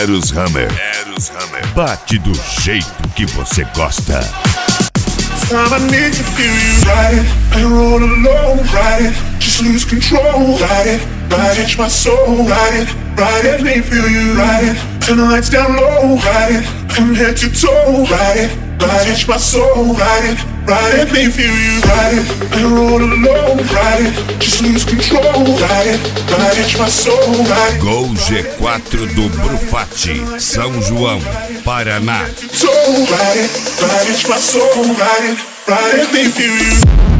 Eros Hammer. Bate do jeito que você gosta. Time I need to feel you. Ride it, I roll alone. Ride it, just lose control. Ride it, my soul. Ride it, let me feel you. Ride it, turn the lights down low. Ride it, from head to toe. Ride it, my soul. Ride it, let me feel you. Ride it, I roll alone. Ride it, just lose control. Ride it, my soul. Ride it. Gol G4 do Brufatti, São João, Paraná. Ride it, my soul. Ride it, let me feel you.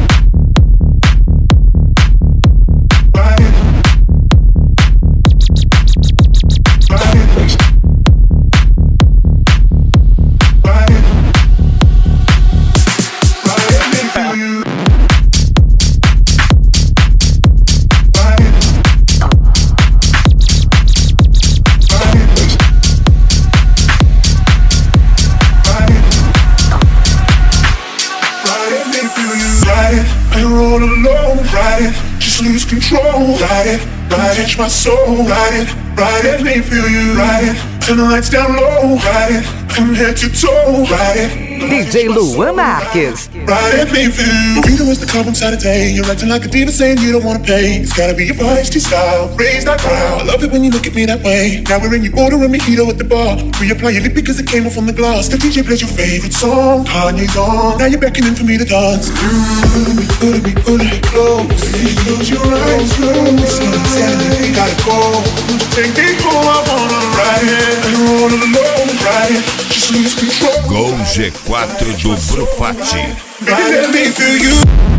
I roll alone, ride it, just lose control. Ride it, my soul. Ride it, let me feel you. Ride it, turn the lights down low. Ride it, from head to toe. Ride it. DJ Luan Marques. Ride it, me feel you. Rita was the calm inside a day. You're acting like a diva saying you don't wanna pay. It's gotta be your feisty style, raise that crowd. I love it when you look at me that way. Now we're in, you order a mojito at the bar. Reapply your lip because it came off on the glass. The DJ plays your favorite song, Kanye's on. Now you're beckoning for me to dance. Pull me close. Close your eyes, close. We gotta go. Take me home, I wanna ride it. I roll alone, ride it. Just lose control. Gol G4 do Brufatti. Let me feel you.